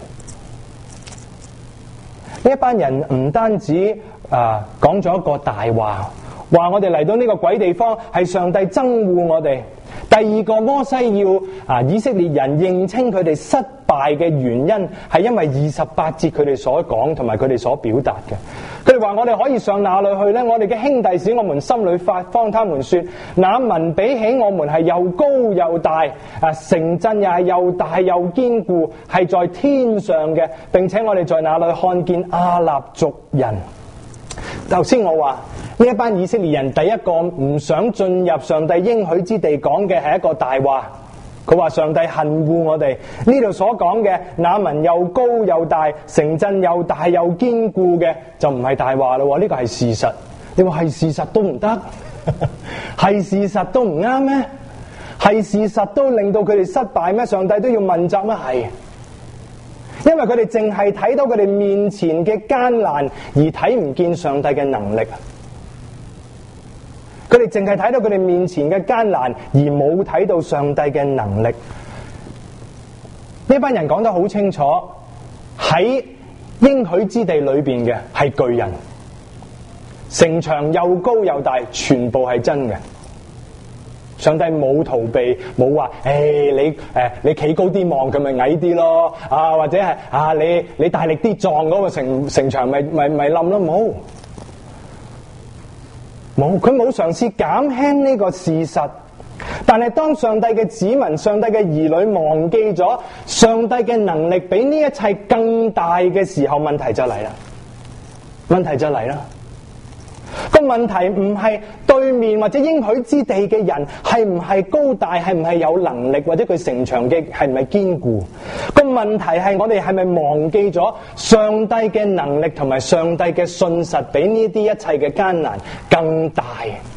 [SPEAKER 1] 呢一班人唔單止啊講咗一個大話，話我哋嚟到呢個鬼地方係上帝憎惡我哋。第二個，摩西要啊以色列人認清佢哋失敗嘅原因，係因為二十八節佢哋所講同埋佢哋所表達嘅。佢哋話我哋可以上哪裏去呢？我哋嘅兄弟使我們心裏發慌，他們說那民比起我們係又高又大，啊城鎮又係又大又堅固，係在天上嘅，並且我哋在那裏看見亞納族人。頭先我話呢一班以色列人第一個唔想進入上帝應許之地，講嘅係一個大話。佢話上帝恨惡我哋。呢度所講嘅那民又高又大，城鎮又大又堅固嘅，就唔係大話咯。呢個係事實。你話係事實都唔得，係事實都唔啱咩？係事實都令到佢哋失敗咩？上帝都要問責咩？係。因為佢哋淨係睇到佢哋面前嘅艱難，而睇唔見上帝嘅能力。佢哋淨係睇到佢哋面前嘅艱難，而冇睇到上帝嘅能力。呢班人講得好清楚，喺應許之地裏邊嘅係巨人，城牆又高又大，全部係真嘅。上帝冇逃避，冇話誒你誒、呃、你企高啲望佢咪矮啲咯，啊或者係啊你你大力啲撞嗰個城城牆咪咪咪冧咯，冇冇，佢冇嘗試減輕呢個事實。但係當上帝嘅子民、上帝嘅兒女忘記咗上帝嘅能力比呢一切更大嘅時候，問題就嚟啦，問題就嚟啦。個問題唔係對面或者應許之地嘅人係唔係高大，係唔係有能力，或者佢城牆嘅係唔係堅固。個問題係我哋係咪忘記咗上帝嘅能力同埋上帝嘅信實比呢啲一切嘅艱難更大。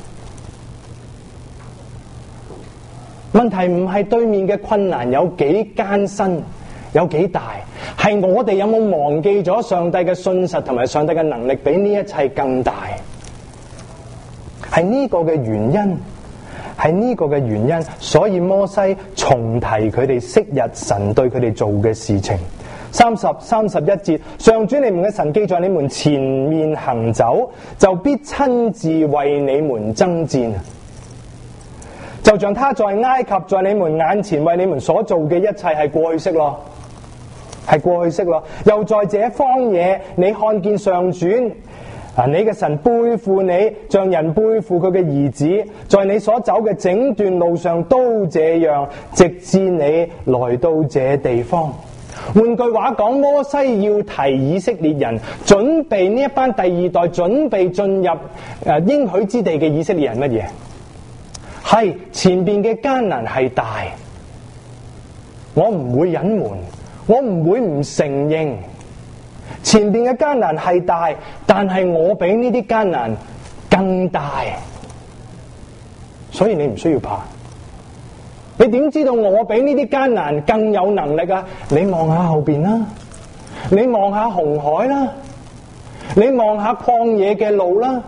[SPEAKER 1] 問題唔係對面嘅困難有幾艱辛有幾大，係我哋有冇忘記咗上帝嘅信實同埋上帝嘅能力比呢一切更大。係呢個嘅原因，係呢個嘅原因，所以摩西重提佢哋昔日神對佢哋做嘅事情。三十三十一節，上主你們嘅神既在你們前面行走，就必親自為你們爭戰。就像他在埃及在你們眼前為你們所做嘅一切係過去式咯，係過去式咯。又在這荒野，你看見上主啊！你嘅神背負你，像人背負佢嘅兒子，在你所走嘅整段路上都這樣，直至你來到這地方。換句話講，摩西要提以色列人準備呢一班第二代準備進入誒應許之地嘅以色列人乜嘢？係前邊嘅艱難係大，我唔會隱瞞，我唔會唔承認。前邊嘅艱難係大，但係我比呢啲艱難更大，所以你唔需要怕。你點知道我比呢啲艱難更有能力啊？你望下後邊啦，你望下紅海啦，你望下曠野嘅路啦，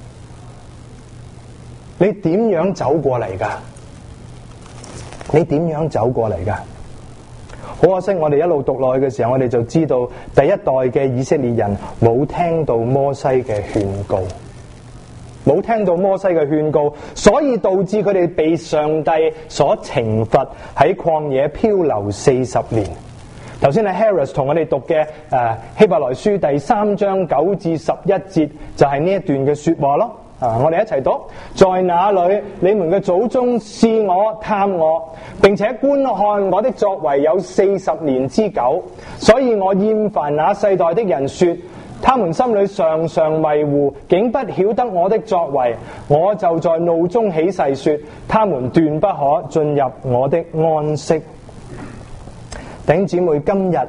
[SPEAKER 1] 你點樣走過嚟噶？你點樣走過嚟噶？好可惜，我哋一路讀落去嘅時候，我哋就知道第一代嘅以色列人冇聽到摩西嘅勸告，冇聽到摩西嘅勸告，所以導致佢哋被上帝所懲罰喺曠野漂流四十年。頭先係 Harris 同我哋讀嘅誒希伯來書第三章九至十一節，就係呢一段嘅說話咯。啊！我哋一齊讀，在那裏你們嘅祖宗試我探我，並且觀看我的作為有四十年之久，所以我厭煩那世代的人說，他們心裏常常迷糊，竟不曉得我的作為。我就在怒中起誓說，他們斷不可進入我的安息。弟兄姊妹，今日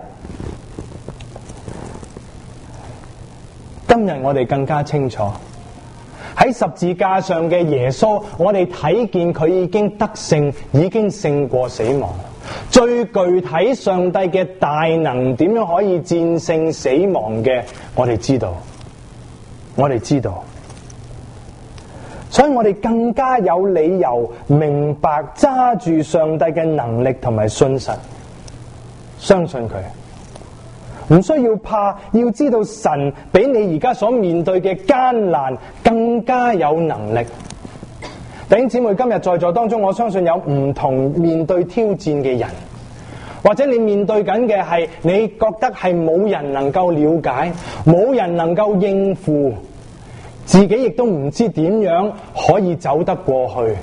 [SPEAKER 1] 今日我哋更加清楚。 喺十字架上嘅耶穌，我哋睇見佢已經得勝，已經勝過死亡。最具體上帝嘅大能點樣可以戰勝死亡嘅，我哋知道，我哋知道，所以我哋更加有理由明白揸住上帝嘅能力同埋信實，相信佢，唔需要怕，要知道神比你而家所面對嘅艱難更加有能力。弟兄姊妹，今日在座當中，我相信有唔同面對挑戰嘅人，或者你面對緊嘅係你覺得係冇人能夠了解，冇人能夠應付，自己亦都唔知點樣可以走得過去。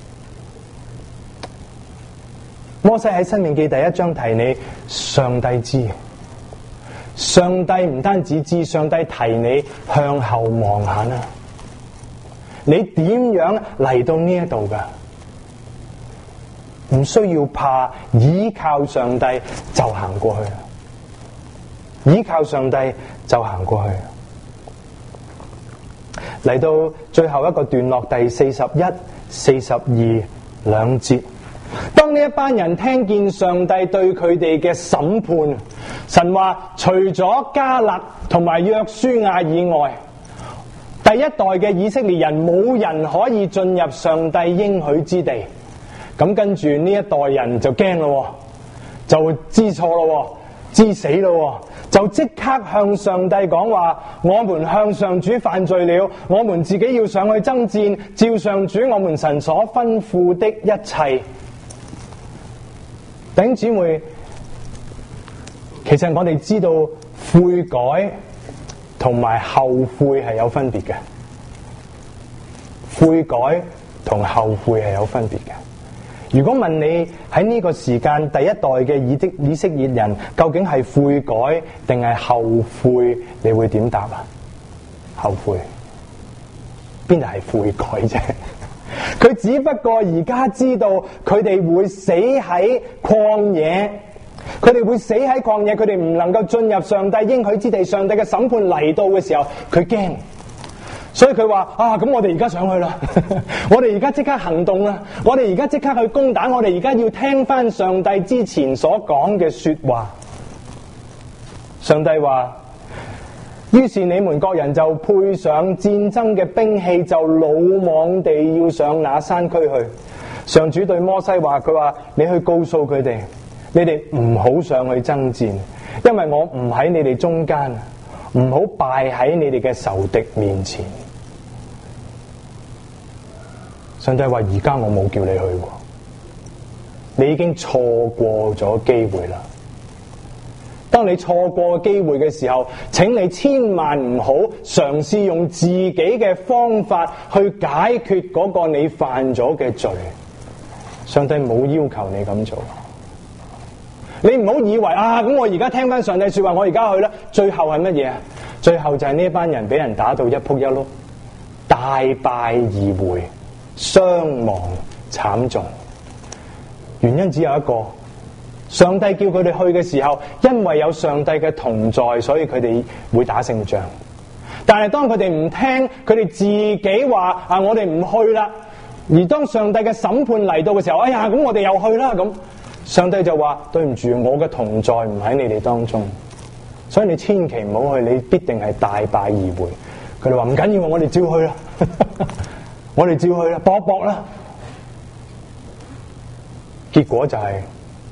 [SPEAKER 1] 摩西喺申命記第一章提你，上帝知，上帝唔單止知，上帝提你向後望下啦。你點樣嚟到呢一度噶？唔需要怕，依靠上帝就行過去，依靠上帝就行過去。嚟到最後一個段落，第四十一、四十二兩節，當呢一班人聽見上帝對佢哋嘅審判，神話除咗迦勒同埋約書亞以外，第一代嘅以色列人冇人可以進入上帝應許之地。咁跟住呢一代人就驚咯，就知錯咯，知死咯，就即刻向上帝講話：我們向上主犯罪了，我們自己要上去爭戰，照上主我們神所吩咐的一切。弟兄姊妹，其實我哋知道悔改同埋後悔係有分別嘅，悔改同後悔係有分別嘅。如果問你喺呢個時間第一代嘅以色以色列人究竟係悔改定係後悔，你會點答啊？後悔，邊度係悔改啫？佢只不過而家知道佢哋會死喺曠野，佢哋會死喺曠野，佢哋唔能夠進入上帝應許之地，上帝嘅審判嚟到嘅時候，佢驚，所以佢話啊，咁我哋而家上去啦，我哋而家即刻行動啦，我哋而家即刻去攻打，我哋而家要聽翻上帝之前所講嘅說話。上帝話：於是你們各人就配上戰爭嘅兵器，就魯莽地要上那山區去。上主對摩西話：佢話你去告訴佢哋，你哋唔好上去爭戰，因為我唔喺你哋中間，唔好敗喺你哋嘅仇敵面前。上帝話：而家我冇叫你去，你已經錯過咗機會啦。當你錯過機會嘅時候，請你千萬唔好嘗試用自己嘅方法去解決嗰個你犯咗嘅罪。上帝冇要求你咁做。你唔好以為啊，咁我而家聽翻上帝說話，我而家去啦。最後係乜嘢啊？最後就係呢班人俾人打到一仆一碌，大敗而回，傷亡慘重。原因只有一個。上帝叫佢哋去嘅時候，因為有上帝嘅同在，所以佢哋會打勝仗。但係當佢哋唔聽，佢哋自己話啊，我哋唔去啦。而當上帝嘅審判嚟到嘅時候，哎呀，咁我哋又去啦。咁上帝就話：對唔住，我嘅同在唔喺你哋當中，所以你千祈唔好去，你必定係大敗而回。佢哋話唔緊要，我哋照去啦，我哋照去啦，搏搏啦。結果就係、是。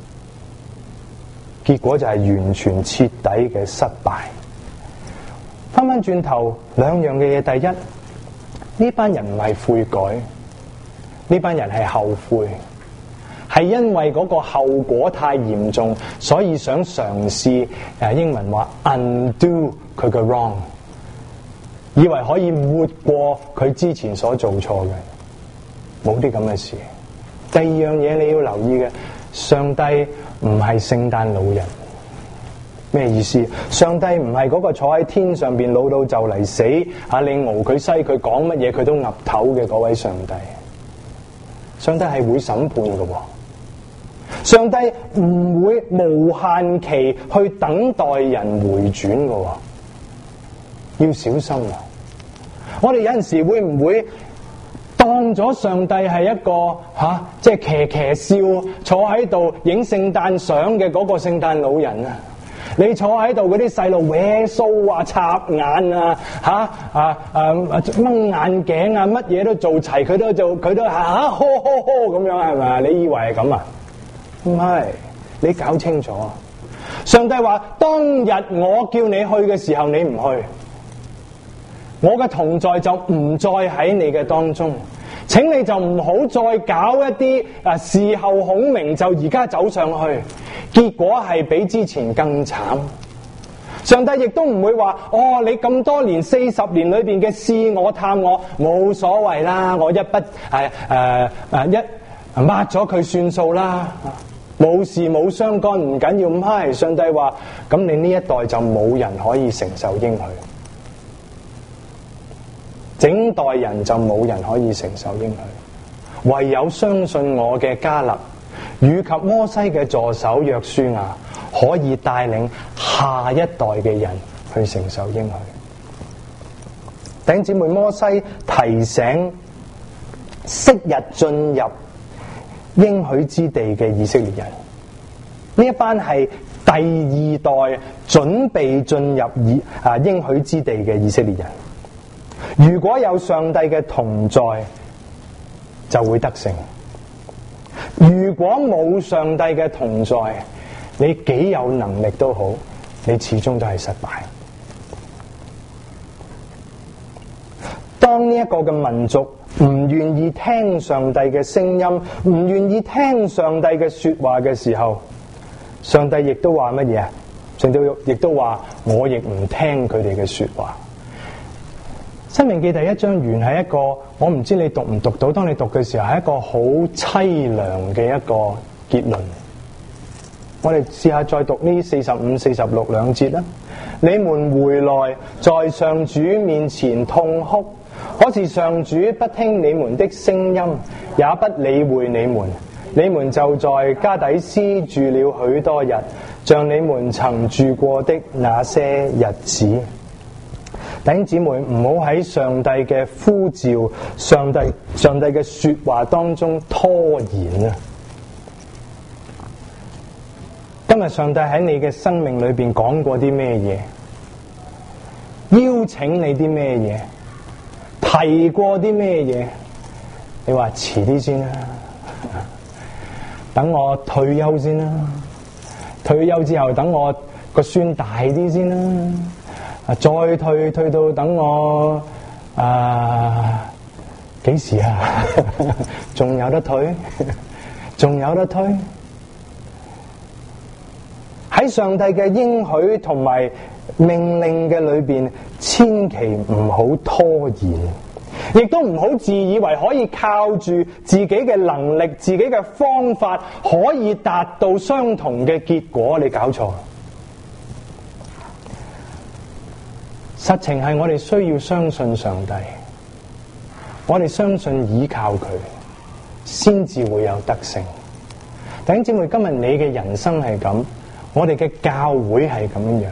[SPEAKER 1] 結果就係完全徹底嘅失敗。翻翻轉頭，兩樣嘅嘢，第一，呢班人唔係悔改，呢班人係後悔，係因為嗰個後果太嚴重，所以想嘗試誒英文話 undo 佢嘅 wrong， 以為可以活過佢之前所做錯嘅，冇啲咁嘅事。第二樣嘢你要留意嘅，上帝唔係聖誕老人。咩意思？上帝唔係嗰個坐喺天上邊老到就嚟死啊！你熬佢西，佢講乜嘢佢都岌頭嘅嗰位上帝。上帝係會審判嘅，上帝唔會無限期去等待人回轉嘅，要小心啊！ 我哋有陣時會唔會當咗上帝係一個吓、啊，即係騎騎笑坐喺度影聖誕相嘅嗰個聖誕老人啊？你坐喺度嗰啲細路搲鬚啊、插眼啊、吓啊啊掹眼鏡啊，乜嘢都做齊，佢都做，佢都吓呵呵呵咁樣，係咪？你以為係咁啊？唔係，你搞清楚。上帝話：當日我叫你去嘅時候，你唔去，我嘅同在就唔再喺你嘅當中。請你就唔好再搞一啲啊事後孔明，就而家走上去，結果係比之前更慘。上帝亦都唔會話：哦，你咁多年四十年裏邊嘅試我探我冇所謂啦，我一筆誒誒誒一抹咗佢算數啦，冇事冇相干，唔緊要。唔係，上帝話：咁你呢一代就冇人可以承受應許。整代人就冇人可以承受應許，唯有相信我嘅迦勒以及摩西嘅助手約書亞可以帶領下一代嘅人去承受應許。弟兄姊妹，摩西提醒昔日進入應許之地嘅以色列人，呢一班係第二代準備進入以啊應許之地嘅以色列人。如果有上帝嘅同在，就會得勝；如果冇上帝嘅同在，你幾有能力都好，你始終都係失敗。當呢一個嘅民族唔願意聽上帝嘅聲音，唔願意聽上帝嘅說話嘅時候，上帝亦都話乜嘢啊？上帝亦都話：我亦唔聽佢哋嘅說話。申命記第一章原係一個，我唔知你讀唔讀到，當你讀嘅時候係一個好淒涼嘅一個結論。我哋試下再讀呢四十五、四十六兩節啦。你們回來，在上主面前痛哭，可是上主不聽你們的聲音，也不理會你們。你們就在加底斯住了許多日，像你們曾住過的那些日子。弟兄姊妹，唔好喺上帝嘅呼召、上帝上帝嘅說話當中拖延啊！今日上帝喺你嘅生命裏邊講過啲咩嘢？邀請你啲咩嘢？提過啲咩嘢？你話遲啲先啦，等我退休先啦，退休之後等我個孫大啲先啦。啊！再退退到等我啊幾時啊？仲有得退？仲有得退？喺上帝嘅應許同埋命令嘅裏邊，千祈唔好拖延，亦都唔好自以為可以靠住自己嘅能力、自己嘅方法，可以達到相同嘅結果。你搞錯。實情係我哋需要相信上帝，我哋相信依靠佢，先至會有得勝。弟兄姊妹，今日你嘅人生係咁，我哋嘅教會係咁樣。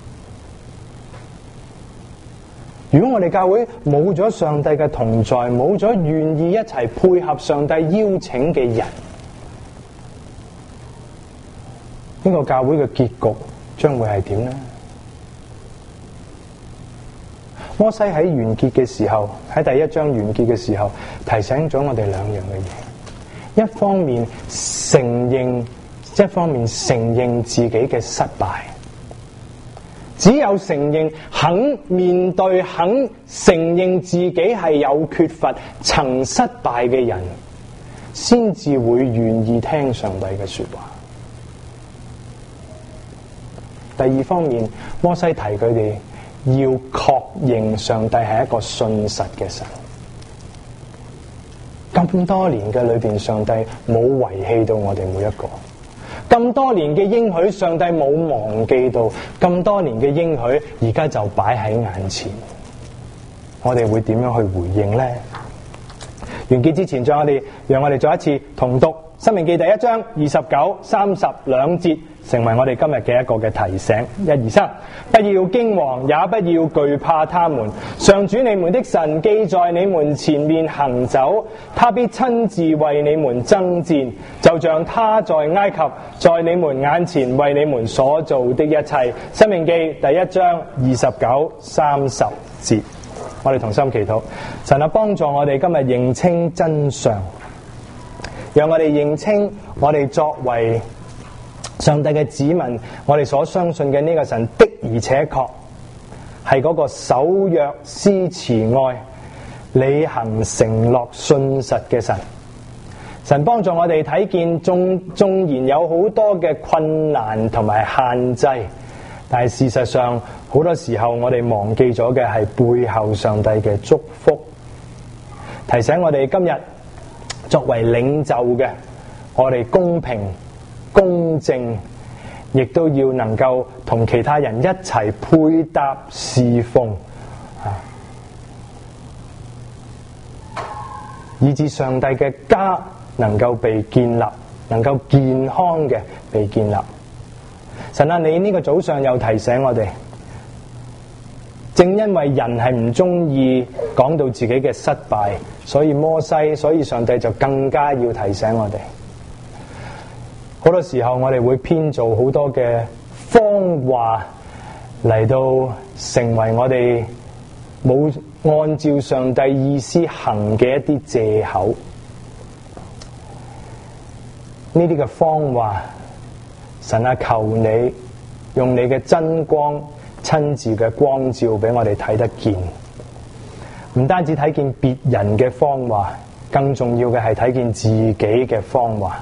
[SPEAKER 1] 如果我哋教會冇咗上帝嘅同在，冇咗願意一齊配合上帝邀請嘅人，呢個教會嘅結局將會係點呢？摩西喺完結嘅時候，喺第一章完結嘅時候，提醒咗我哋兩樣嘅嘢。一方面承認，一方面承認自己嘅失敗。只有承認、肯面對、肯承認自己係有缺乏、曾失敗嘅人，先至會願意聽上帝嘅說話。第二方面，摩西提佢哋要確認上帝係一個信實嘅神。咁多年嘅裏邊，上帝冇遺棄到我哋每一個。咁多年嘅應許，上帝冇忘記到。咁多年嘅應許，而家就擺喺眼前。我哋會點樣去回應呢？完結之前，讓我哋讓我哋再一次同讀申命記第一章二十九、三十兩節，成為我哋今日嘅一個嘅提醒。一二三，不要驚惶，也不要懼怕他們。上主你們的神既在你們前面行走，他必親自為你們爭戰，就像他在埃及在你們眼前為你們所做的一切。申命記第一章二十九、三十節，我哋同心祈禱，神啊，幫助我哋今日認清真相，讓我哋認清我哋作為上帝嘅子民，我哋所相信嘅呢個神的而且確係嗰個守約施慈愛、履行承諾信實嘅神。神幫助我哋睇見縱縱然有好多嘅困難同埋限制，但係事實上好多時候我哋忘記咗嘅係背後上帝嘅祝福，提醒我哋今日作為領袖嘅，我哋公平公正，亦都要能夠同其他人一齊配搭侍奉，以致上帝嘅家能夠被建立，能夠健康嘅被建立。神啊，你呢個早上又提醒我哋，正因為人係唔中意講到自己嘅失敗，所以摩西，所以上帝就更加要提醒我哋。好多時候我哋會編造好多嘅謊話嚟到成為我哋冇按照上帝意思行嘅一啲借口。呢啲嘅謊話，神啊，求你用你嘅真光親自嘅光照俾我哋睇得見，唔單止睇見別人嘅謊話，更重要嘅係睇見自己嘅謊話。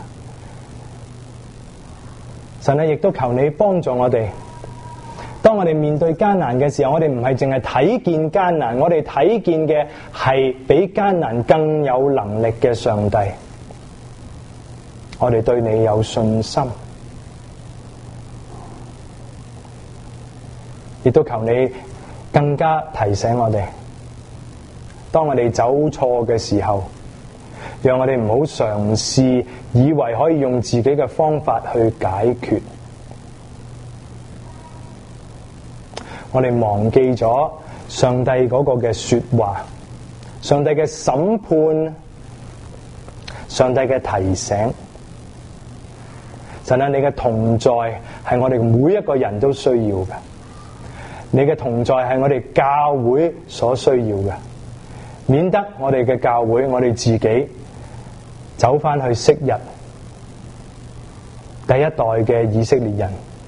[SPEAKER 1] 神啊，亦都求你幫助我哋，當我哋面對艱難嘅時候，我哋唔係淨係睇見艱難，我哋睇見嘅係比艱難更有能力嘅上帝。我哋對你有信心，亦都求你更加提醒我哋，當我哋走錯嘅時候，讓我哋唔好嘗試以為可以用自己嘅方法去解決，我哋忘記咗上帝嗰個嘅說話，上帝嘅審判，上帝嘅提醒。神啊，你嘅同在係我哋每一個人都需要嘅，你嘅同在係我哋教會所需要嘅，免得我哋嘅教會，我哋自己走翻去昔日第一代嘅以色列人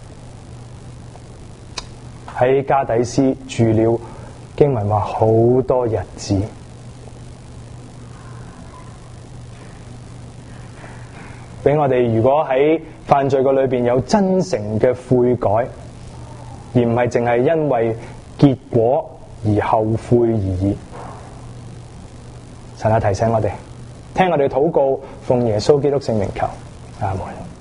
[SPEAKER 1] 喺加底斯住了，經文話好多日子。俾我哋如果喺犯罪嘅裏邊有真誠嘅悔改，而唔係淨係因為結果而後悔而已。神啊，提醒我哋，聽我哋禱告，奉耶穌基督聖名求，阿門。